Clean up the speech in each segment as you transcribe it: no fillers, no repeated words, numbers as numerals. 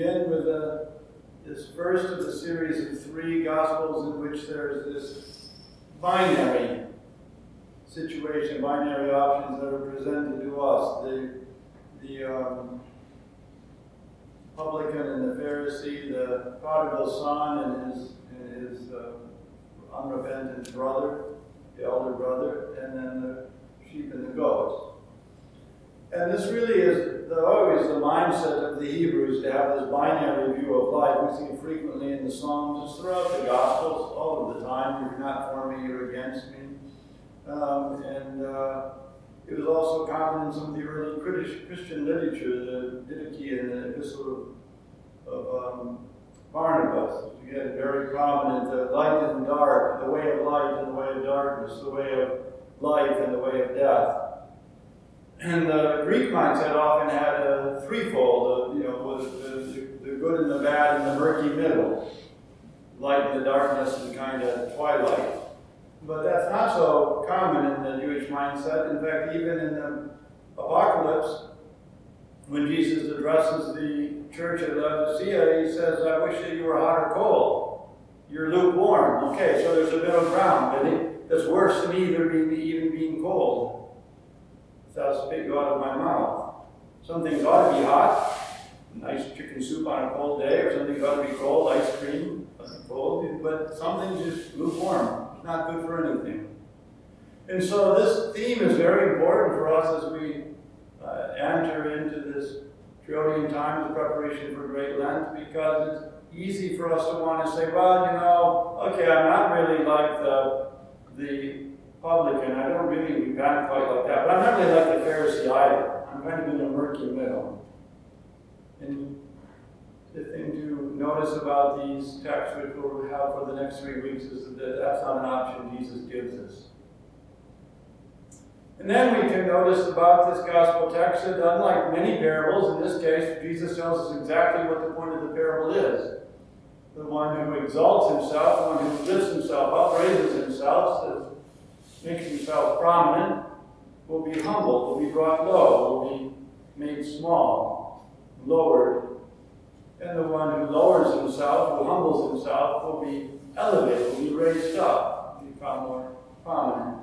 begin with this first of the series of 3 Gospels in which there's this binary situation, binary options that are presented to us. The publican and the Pharisee, the prodigal son and his unrepentant brother, the elder brother, and then the sheep and the goats. And this really is always the mindset of the Hebrews, to have this binary view of life. We see it frequently in the Psalms, just throughout the Gospels, all of the time. You're not for me, you're against me. It was also common in some of the early Christian literature, the Didache and the Epistle of Barnabas. You get very prominent, the light and dark, the way of light and the way of darkness, the way of life and the way of death. And the Greek mindset often had a threefold, with the good and the bad and the murky middle, light and the darkness and kind of twilight. But that's not so common in the Jewish mindset. In fact, even in the Apocalypse, when Jesus addresses the church at Laodicea, he says, I wish that you were hot or cold. You're lukewarm. Okay, so there's a middle ground. That's worse than even being cold. That'll spit you out of my mouth. Some things ought to be hot, nice chicken soup on a cold day, or some things ought to be cold, ice cream, cold, but some things just lukewarm. It's not good for anything. And so this theme is very important for us as we enter into this Triodian time of preparation for Great Lent, because it's easy for us to want to say, well, okay, I'm not really like the publican. I don't really repent quite like that. But I'm not really like the Pharisee either. I'm kind of in the murky middle. And the thing to notice about these texts, which we'll have for the next 3 weeks, is that that's not an option Jesus gives us. And then we can notice about this gospel text that, unlike many parables, in this case, Jesus tells us exactly what the point of the parable is. The one who exalts himself, the one who lifts himself up, raises himself, makes himself prominent, will be humbled, will be brought low, will be made small, lowered. And the one who lowers himself, who humbles himself, will be elevated, will be raised up, become more prominent.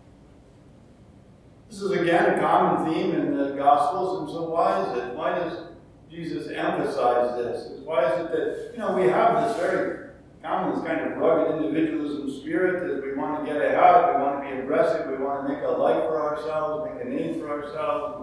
This is again a common theme in the Gospels, and so why is it? Why does Jesus emphasize this? Why is it that, we have this very common, this kind of rugged individualism spirit that we want to get ahead, we want to be aggressive, we want to make a life for ourselves, make a name for ourselves,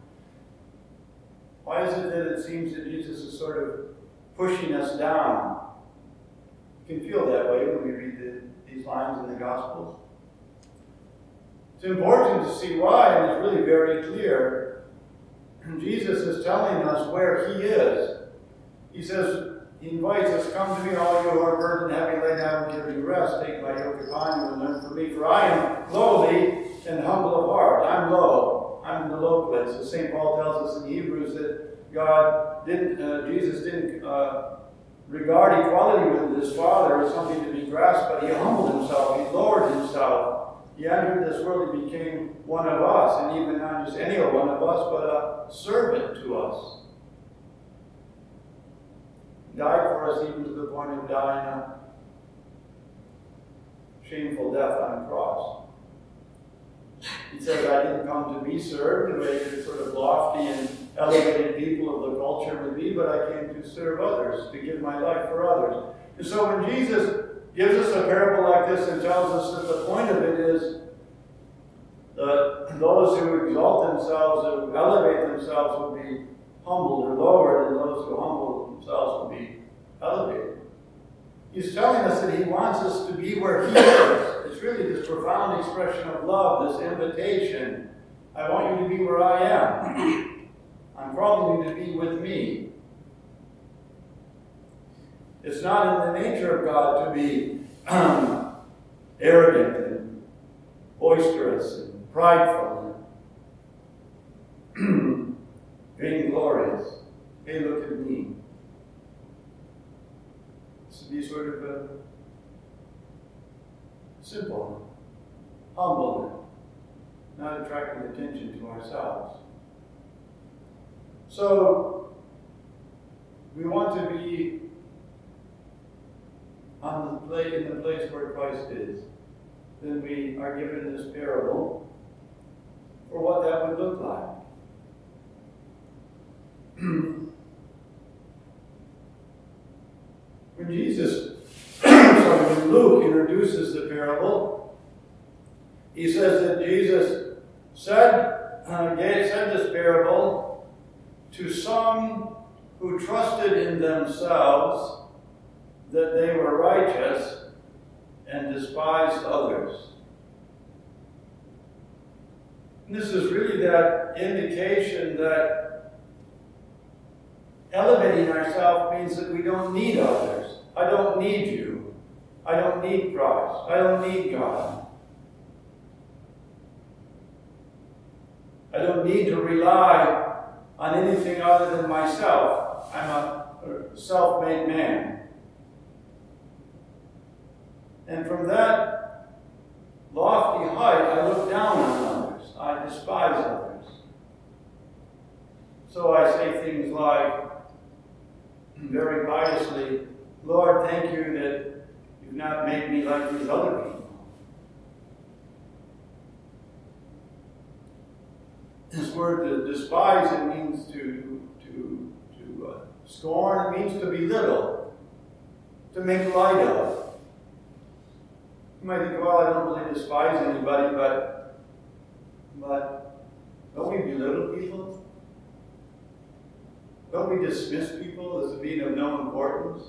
Why is it that it seems that Jesus is sort of pushing us down? You can feel that way when we read these lines in the Gospels. It's important to see why, and it's really very clear. Jesus is telling us where he is. He says, he invites us, come to me, all you who are burdened, heavy laden, I will give you rest. Take my yoke upon you and learn from me, for I am lowly and humble of heart. I'm low. I'm in the low place. As St. Paul tells us in Hebrews that Jesus didn't regard equality with his Father as something to be grasped, but he humbled himself. He lowered himself. He entered this world and became one of us, and even not just any one of us, but a servant to us. He died for us even to the point of dying a shameful death on a cross. He says, I didn't come to be served, the way the sort of lofty and elevated people of the culture would be, but I came to serve others, to give my life for others. And so when Jesus gives us a parable like this and tells us that the point of it is that those who exalt themselves, who elevate themselves, will be humbled or lowered, and those who humble themselves will be elevated. He's telling us that he wants us to be where he is. It's really this profound expression of love, this invitation. I want you to be where I am. I'm calling you to be with me. It's not in the nature of God to be arrogant and boisterous and prideful and vainglorious. Hey, look at me. It's to be sort of simple, humble, not attracting attention to ourselves. So, we want to be in the place where Christ is, then we are given this parable for what that would look like. When when Luke introduces the parable, he says that Jesus said this parable to some who trusted in themselves that they were righteous and despised others. And this is really that indication that elevating ourselves means that we don't need others. I don't need you. I don't need Christ. I don't need God. I don't need to rely on anything other than myself. I'm a self-made man. And from that lofty height, I look down on others. I despise others. So I say things like, very piously, Lord, thank you that you've not made me like these other people. This word to despise, it means to scorn, it means to belittle, to make light of. You might think, well, I don't really despise anybody, but don't we belittle people? Don't we dismiss people as being of no importance?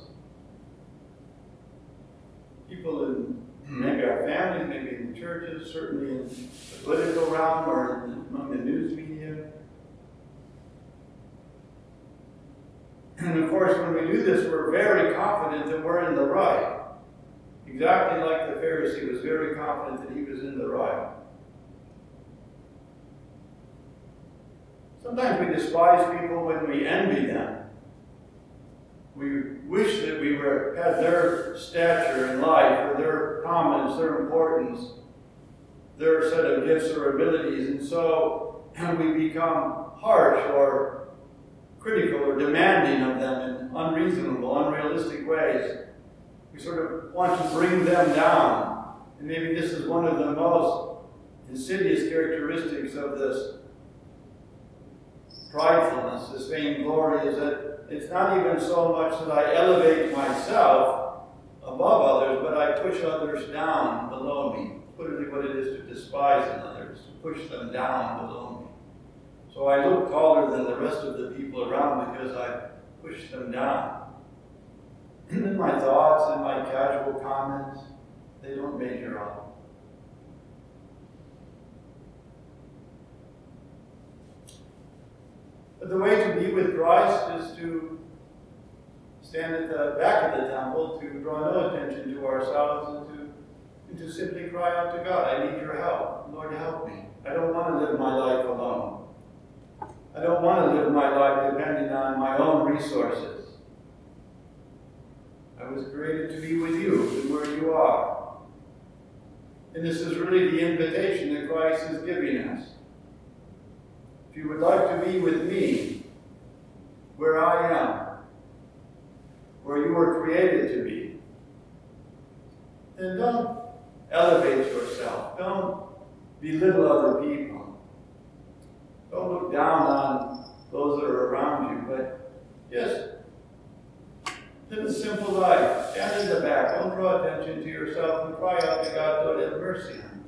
People in maybe our families, maybe in the churches, certainly in the political realm or among the news media. And of course, when we do this, we're very confident that we're in the right. Exactly like the Pharisee was very confident that he was in the right. Sometimes we despise people when we envy them. We wish that we had their stature in life, or their prominence, their importance, their set of gifts or abilities, and so we become harsh or critical or demanding of them in unreasonable, unrealistic ways. We sort of want to bring them down. And maybe this is one of the most insidious characteristics of this pridefulness, this vainglory, is that it's not even so much that I elevate myself above others, but I push others down below me. Literally what it is to despise in others, to push them down below me. So I look taller than the rest of the people around because I push them down. And then my thoughts and my casual comments, they don't measure up. But the way to be with Christ is to stand at the back of the temple, to draw no attention to ourselves, and to simply cry out to God, I need your help. Lord, help me. I don't want to live my life alone. I don't want to live my life depending on my own resources. I was created to be with you and where you are. And this is really the invitation that Christ is giving us. If you would like to be with me, where I am, where you were created to be, then don't elevate yourself. Don't belittle other people. Don't look down on those that are around you, but just live a simple life. Stand in the back. Don't draw attention to yourself and cry out to God, Lord, have mercy on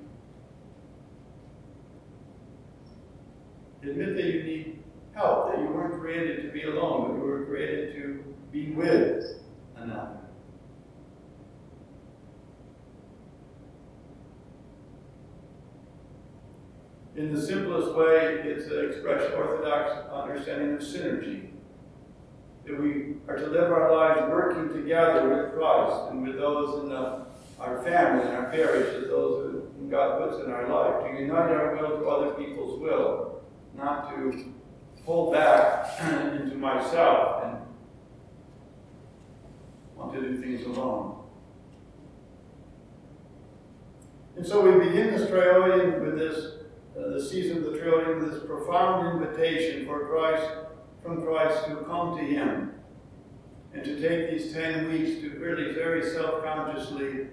you. Admit that you need help, that you weren't created to be alone, but you were created to be with another. In the simplest way, it's an expression, Orthodox understanding of synergy. That we are to live our lives working together with Christ and with those in our family and our parish, and those whom God puts in our life, to unite our will to other people's will, not to pull back into myself and want to do things alone. And so we begin this Triodian with this, the season of the Triodian, with this profound invitation from Christ to come to Him. and to take these 10 weeks to really very self-consciously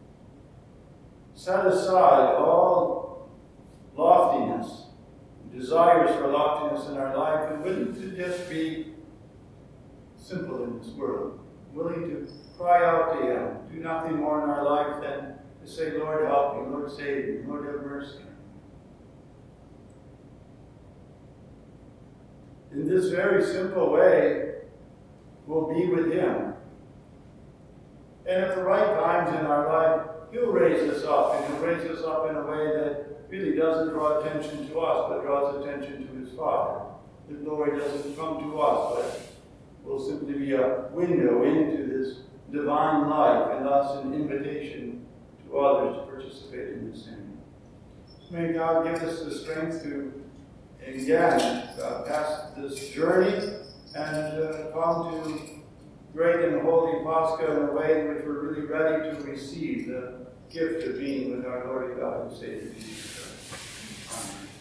set aside all loftiness, desires for loftiness in our life, and willing to just be simple in this world, willing to cry out to Him, do nothing more in our life than to say, Lord, help me, Lord, save me, Lord, have mercy. In this very simple way, we'll be with Him. And at the right times in our life, He'll raise us up, and He'll raise us up in a way that really doesn't draw attention to us, but draws attention to His Father. The glory doesn't come to us, but will simply be a window into this divine life, and thus an invitation to others to participate in the same. May God give us the strength to, again, pass this journey and come to great and holy Pascha in a way in which we're really ready to receive the gift of being with our Lord God and Savior Jesus Christ. Amen.